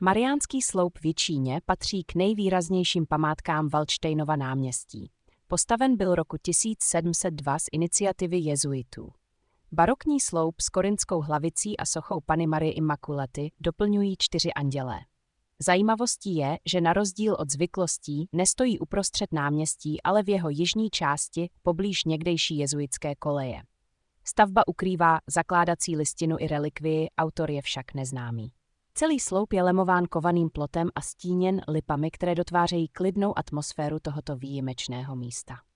Mariánský sloup v Jičíně patří k nejvýraznějším památkám Valdštejnova náměstí. Postaven byl roku 1702 z iniciativy jezuitů. Barokní sloup s korintskou hlavicí a sochou Panny Marie Immaculaty doplňují 4 andělé. Zajímavostí je, že na rozdíl od zvyklostí nestojí uprostřed náměstí, ale v jeho jižní části poblíž někdejší jezuitské koleje. Stavba ukrývá zakládací listinu i relikvii, autor je však neznámý. Celý sloup je lemován kovaným plotem a stíněn lipami, které dotvářejí klidnou atmosféru tohoto výjimečného místa.